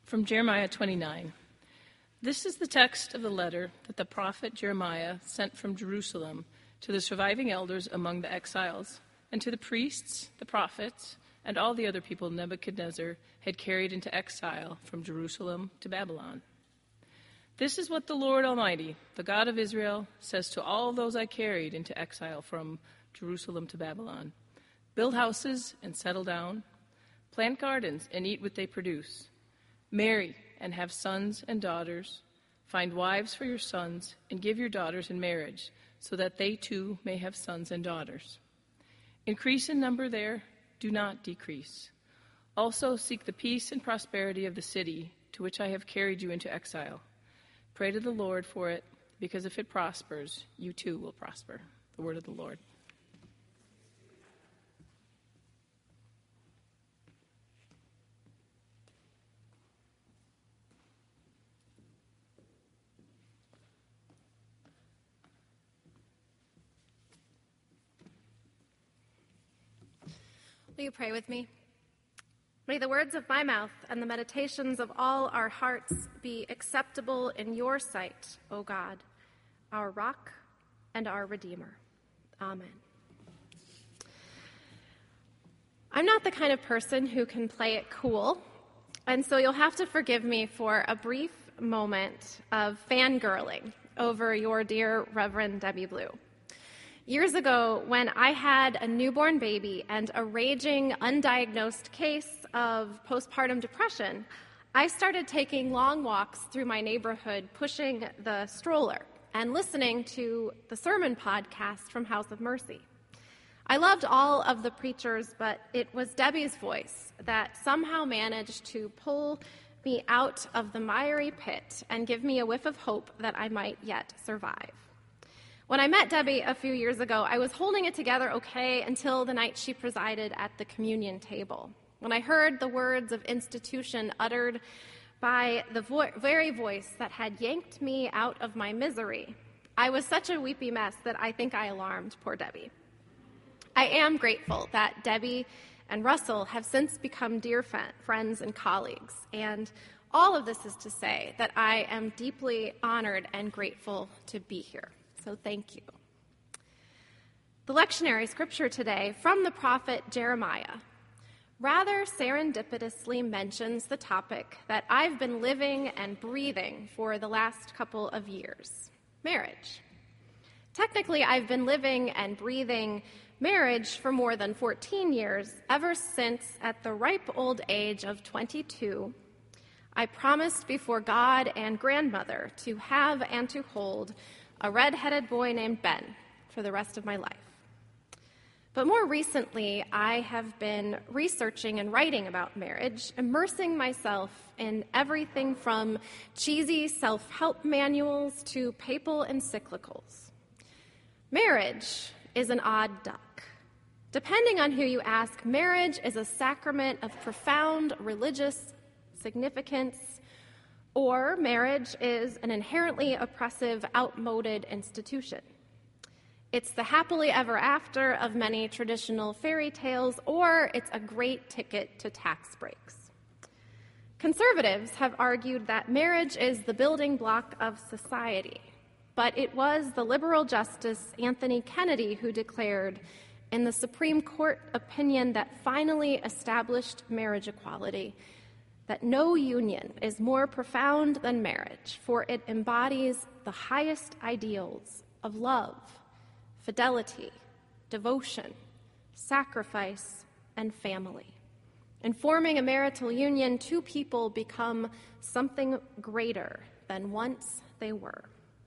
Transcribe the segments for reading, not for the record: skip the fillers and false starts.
From Jeremiah 29. This is the text of the letter that the prophet Jeremiah sent from Jerusalem to the surviving elders among the exiles, and to the priests, the prophets, and all the other people Nebuchadnezzar had carried into exile from Jerusalem to Babylon. This is what the Lord Almighty, the God of Israel, says to all those I carried into exile from Jerusalem to Babylon. Build houses and settle down. Plant gardens and eat what they produce. Marry and have sons and daughters. Find wives for your sons and give your daughters in marriage, so that they too may have sons and daughters. Increase in number there, do not decrease. Also seek the peace and prosperity of the city to which I have carried you into exile. Pray to the Lord for it, because if it prospers, you too will prosper. The word of the Lord. Will you pray with me? May the words of my mouth and the meditations of all our hearts be acceptable in your sight, O God, our rock and our Redeemer. Amen. I'm not the kind of person who can play it cool, and so you'll have to forgive me for a brief moment of fangirling over your dear Reverend Debbie Blue. Years ago, when I had a newborn baby and a raging, undiagnosed case of postpartum depression, I started taking long walks through my neighborhood, pushing the stroller and listening to the sermon podcast from House of Mercy. I loved all of the preachers, but it was Debbie's voice that somehow managed to pull me out of the miry pit and give me a whiff of hope that I might yet survive. When I met Debbie a few years ago, I was holding it together okay until the night she presided at the communion table. When I heard the words of institution uttered by the very voice that had yanked me out of my misery, I was such a weepy mess that I think I alarmed poor Debbie. I am grateful that Debbie and Russell have since become dear friends and colleagues, and all of this is to say that I am deeply honored and grateful to be here. So thank you. The lectionary scripture today from the prophet Jeremiah rather serendipitously mentions the topic that I've been living and breathing for the last couple of years: marriage. Technically, I've been living and breathing marriage for more than 14 years, ever since, at the ripe old age of 22, I promised before God and grandmother to have and to hold a red-headed boy named Ben for the rest of my life. But more recently, I have been researching and writing about marriage, immersing myself in everything from cheesy self-help manuals to papal encyclicals. Marriage is an odd duck. Depending on who you ask, marriage is a sacrament of profound religious significance, or marriage is an inherently oppressive, outmoded institution. It's the happily ever after of many traditional fairy tales, or it's a great ticket to tax breaks. Conservatives have argued that marriage is the building block of society, but it was the liberal Justice Anthony Kennedy who declared, in the Supreme Court opinion that finally established marriage equality, that no union is more profound than marriage, for it embodies the highest ideals of love, fidelity, devotion, sacrifice, and family. In forming a marital union, two people become something greater than once they were.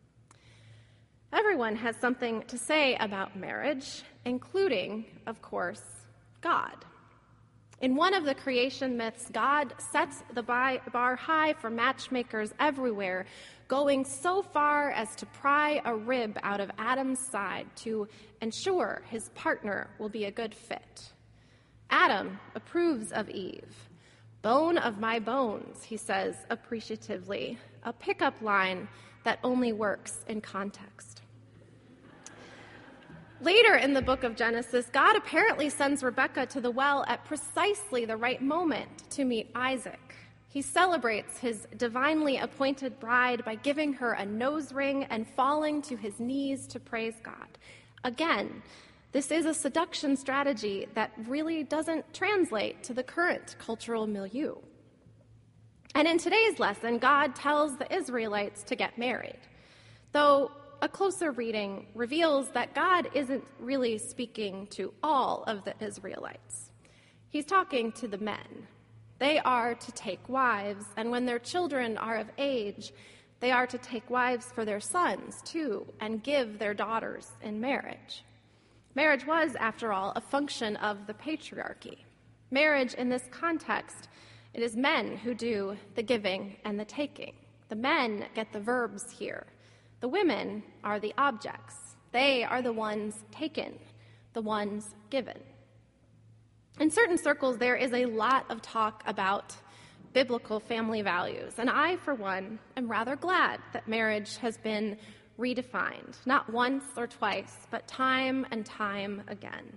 Everyone has something to say about marriage, including, of course, God. In one of the creation myths, God sets the bar high for matchmakers everywhere, going so far as to pry a rib out of Adam's side to ensure his partner will be a good fit. Adam approves of Eve. "Bone of my bones," he says appreciatively, a pickup line that only works in context. Later in the book of Genesis, God apparently sends Rebekah to the well at precisely the right moment to meet Isaac. He celebrates his divinely appointed bride by giving her a nose ring and falling to his knees to praise God. Again, this is a seduction strategy that really doesn't translate to the current cultural milieu. And in today's lesson, God tells the Israelites to get married, though a closer reading reveals that God isn't really speaking to all of the Israelites. He's talking to the men. They are to take wives, and when their children are of age, they are to take wives for their sons, too, and give their daughters in marriage. Marriage was, after all, a function of the patriarchy. Marriage, in this context, it is men who do the giving and the taking. The men get the verbs here. The women are the objects. They are the ones taken, the ones given. In certain circles, there is a lot of talk about biblical family values, and I, for one, am rather glad that marriage has been redefined, not once or twice, but time and time again.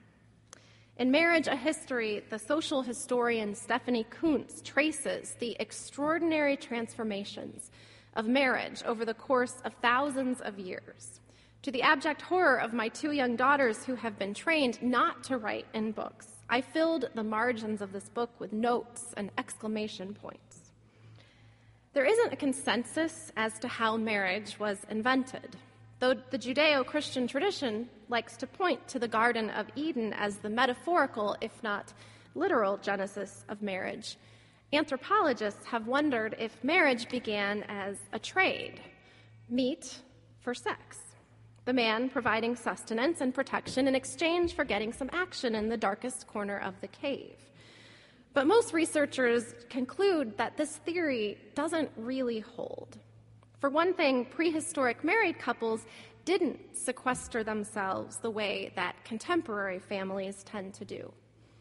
In Marriage, a History, the social historian Stephanie Coontz traces the extraordinary transformations of marriage over the course of thousands of years, to the abject horror of my 2 young daughters who have been trained not to write in books. I filled the margins of this book with notes and exclamation points. There isn't a consensus as to how marriage was invented, though the Judeo-Christian tradition likes to point to the Garden of Eden as the metaphorical, if not literal, genesis of marriage. Anthropologists have wondered if marriage began as a trade, meat for sex, the man providing sustenance and protection in exchange for getting some action in the darkest corner of the cave. But most researchers conclude that this theory doesn't really hold. For one thing, prehistoric married couples didn't sequester themselves the way that contemporary families tend to do.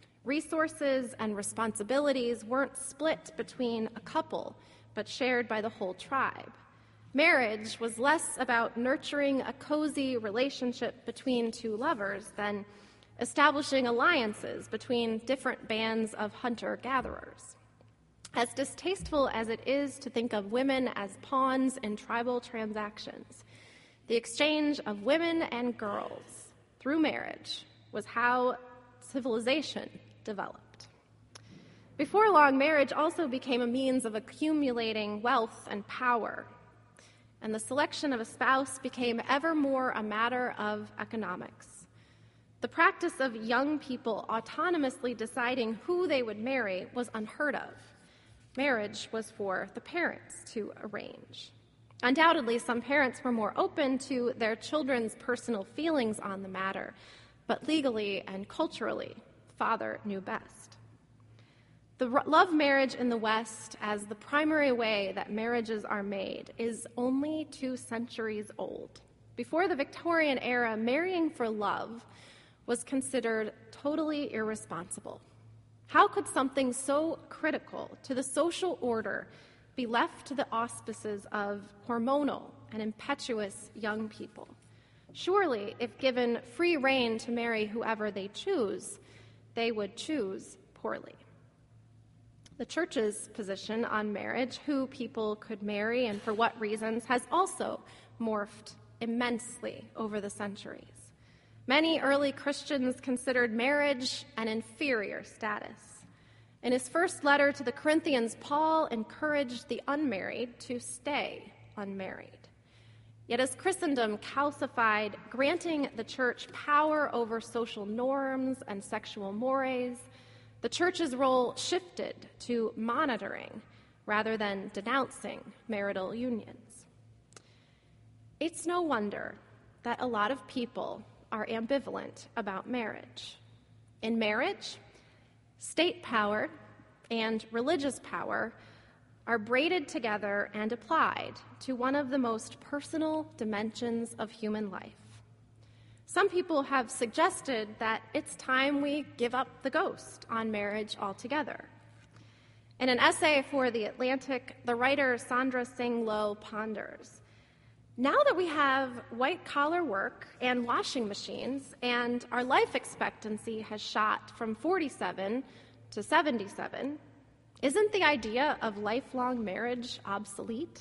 Resources and responsibilities weren't split between a couple, but shared by the whole tribe. Marriage was less about nurturing a cozy relationship between 2 lovers than establishing alliances between different bands of hunter-gatherers. As distasteful as it is to think of women as pawns in tribal transactions, the exchange of women and girls through marriage was how civilization developed. Before long, marriage also became a means of accumulating wealth and power, and the selection of a spouse became ever more a matter of economics. The practice of young people autonomously deciding who they would marry was unheard of. Marriage was for the parents to arrange. Undoubtedly, some parents were more open to their children's personal feelings on the matter, but legally and culturally, father knew best. The love marriage in the West, as the primary way that marriages are made, is only 2 centuries old. Before the Victorian era, marrying for love was considered totally irresponsible. How could something so critical to the social order be left to the auspices of hormonal and impetuous young people? Surely, if given free rein to marry whoever they choose, they would choose poorly. The church's position on marriage, who people could marry and for what reasons, has also morphed immensely over the centuries. Many early Christians considered marriage an inferior status. In his first letter to the Corinthians, Paul encouraged the unmarried to stay unmarried. Yet as Christendom calcified, granting the church power over social norms and sexual mores, the church's role shifted to monitoring rather than denouncing marital unions. It's no wonder that a lot of people are ambivalent about marriage. In marriage, state power and religious power are braided together and applied to one of the most personal dimensions of human life. Some people have suggested that it's time we give up the ghost on marriage altogether. In an essay for The Atlantic, the writer Sandra Singh Low ponders, now that we have white-collar work and washing machines, and our life expectancy has shot from 47 to 77, Isn't the idea of lifelong marriage obsolete?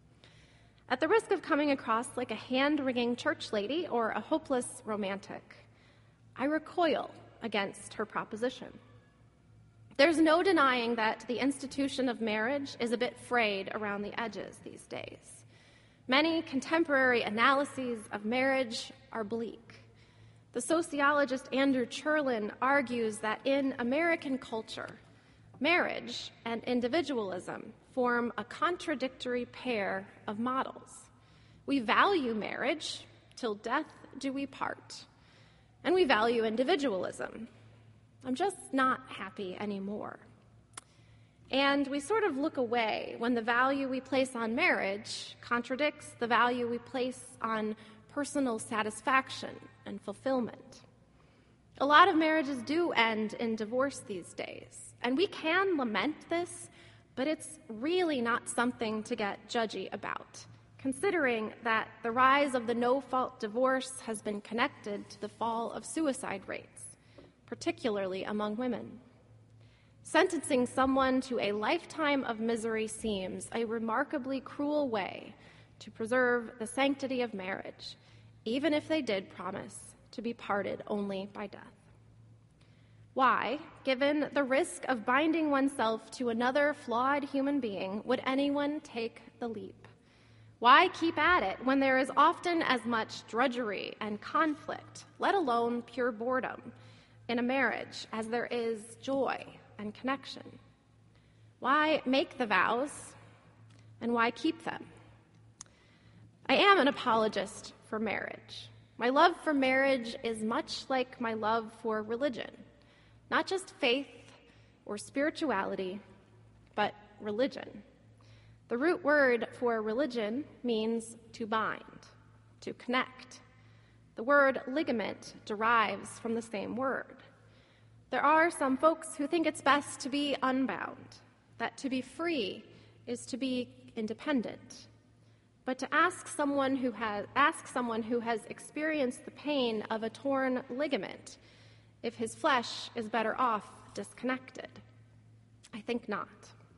At the risk of coming across like a hand-wringing church lady or a hopeless romantic, I recoil against her proposition. There's no denying that the institution of marriage is a bit frayed around the edges these days. Many contemporary analyses of marriage are bleak. The sociologist Andrew Cherlin argues that in American culture, marriage and individualism form a contradictory pair of models. We value marriage, till death do we part, and we value individualism. I'm just not happy anymore. And we sort of look away when the value we place on marriage contradicts the value we place on personal satisfaction and fulfillment. A lot of marriages do end in divorce these days, and we can lament this, but it's really not something to get judgy about, considering that the rise of the no-fault divorce has been connected to the fall of suicide rates, particularly among women. Sentencing someone to a lifetime of misery seems a remarkably cruel way to preserve the sanctity of marriage, even if they did promise to be parted only by death. Why, given the risk of binding oneself to another flawed human being, would anyone take the leap? Why keep at it when there is often as much drudgery and conflict, let alone pure boredom, in a marriage as there is joy and connection? Why make the vows, and why keep them? I am an apologist for marriage. My love for marriage is much like my love for religion, not just faith or spirituality, but religion. The root word for religion means to bind, to connect. The word ligament derives from the same word. There are some folks who think it's best to be unbound, that to be free is to be independent. But to ask someone who has experienced the pain of a torn ligament if his flesh is better off disconnected, I think not.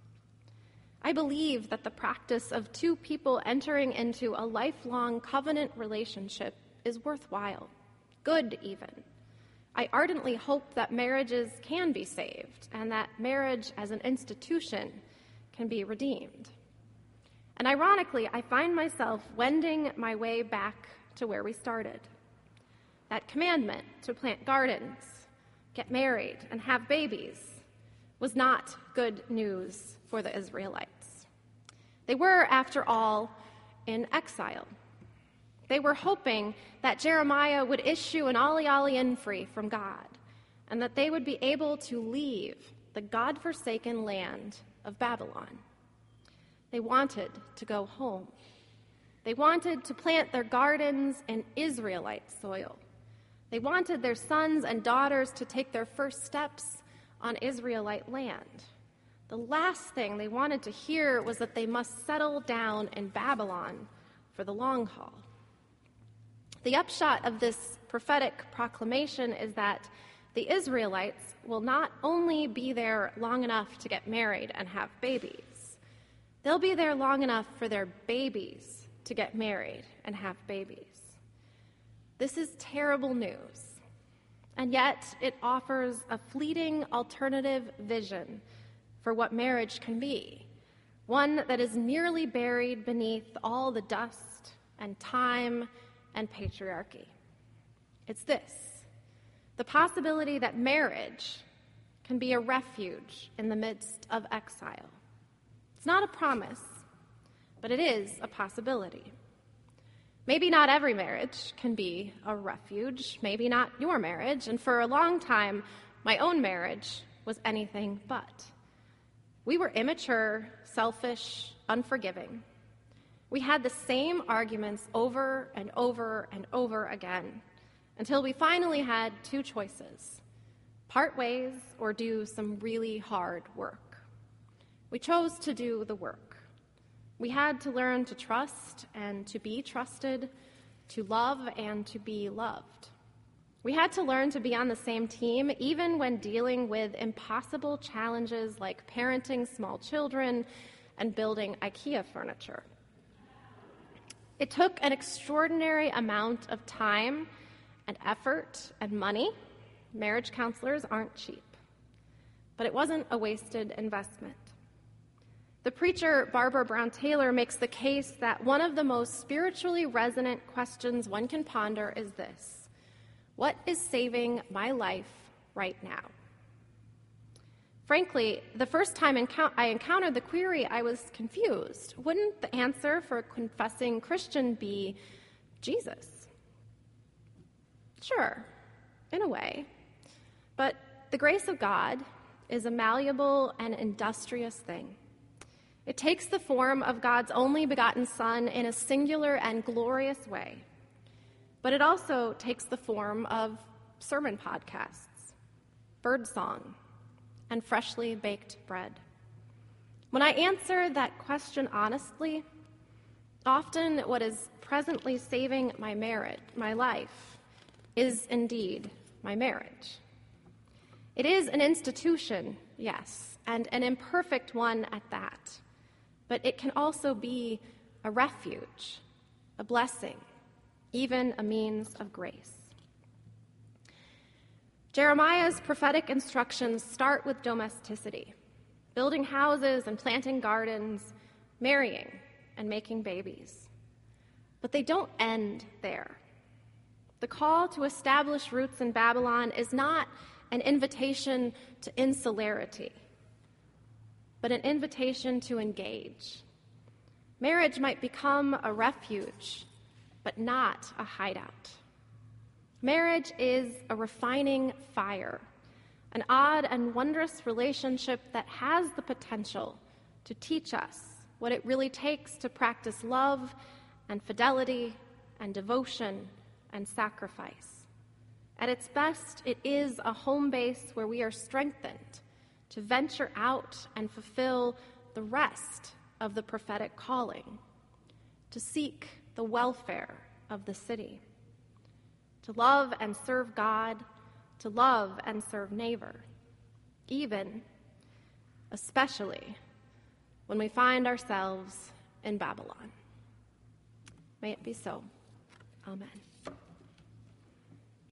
I believe that the practice of two people entering into a lifelong covenant relationship is worthwhile, good even. I ardently hope that marriages can be saved and that marriage as an institution can be redeemed. And ironically, I find myself wending my way back to where we started. That commandment to plant gardens, get married, and have babies was not good news for the Israelites. They were, after all, in exile. They were hoping that Jeremiah would issue an Ollie Infree from God, and that they would be able to leave the God-forsaken land of Babylon. They wanted to go home. They wanted to plant their gardens in Israelite soil. They wanted their sons and daughters to take their first steps on Israelite land. The last thing they wanted to hear was that they must settle down in Babylon for the long haul. The upshot of this prophetic proclamation is that the Israelites will not only be there long enough to get married and have babies, they'll be there long enough for their babies to get married and have babies. This is terrible news, and yet it offers a fleeting alternative vision for what marriage can be, one that is nearly buried beneath all the dust and time and patriarchy. It's this: the possibility that marriage can be a refuge in the midst of exile. It's not a promise, but it is a possibility. Maybe not every marriage can be a refuge, maybe not your marriage, and for a long time, my own marriage was anything but. We were immature, selfish, unforgiving. We had the same arguments over and over and over again until we finally had two choices: part ways or do some really hard work. We chose to do the work. We had to learn to trust and to be trusted, to love and to be loved. We had to learn to be on the same team, even when dealing with impossible challenges like parenting small children and building IKEA furniture. It took an extraordinary amount of time and effort and money. Marriage counselors aren't cheap. But it wasn't a wasted investment. The preacher Barbara Brown Taylor makes the case that one of the most spiritually resonant questions one can ponder is this: what is saving my life right now? Frankly, the first time I encountered the query, I was confused. Wouldn't the answer for a confessing Christian be Jesus? Sure, in a way. But the grace of God is a malleable and industrious thing. It takes the form of God's only begotten Son in a singular and glorious way. But it also takes the form of sermon podcasts, birdsong, and freshly baked bread. When I answer that question honestly, often what is presently saving my life, is indeed my marriage. It is an institution, yes, and an imperfect one at that. But it can also be a refuge, a blessing, even a means of grace. Jeremiah's prophetic instructions start with domesticity, building houses and planting gardens, marrying and making babies. But they don't end there. The call to establish roots in Babylon is not an invitation to insularity, but an invitation to engage. Marriage might become a refuge, but not a hideout. Marriage is a refining fire, an odd and wondrous relationship that has the potential to teach us what it really takes to practice love and fidelity and devotion and sacrifice. At its best, it is a home base where we are strengthened to venture out and fulfill the rest of the prophetic calling, to seek the welfare of the city, to love and serve God, to love and serve neighbor, even, especially, when we find ourselves in Babylon. May it be so. Amen.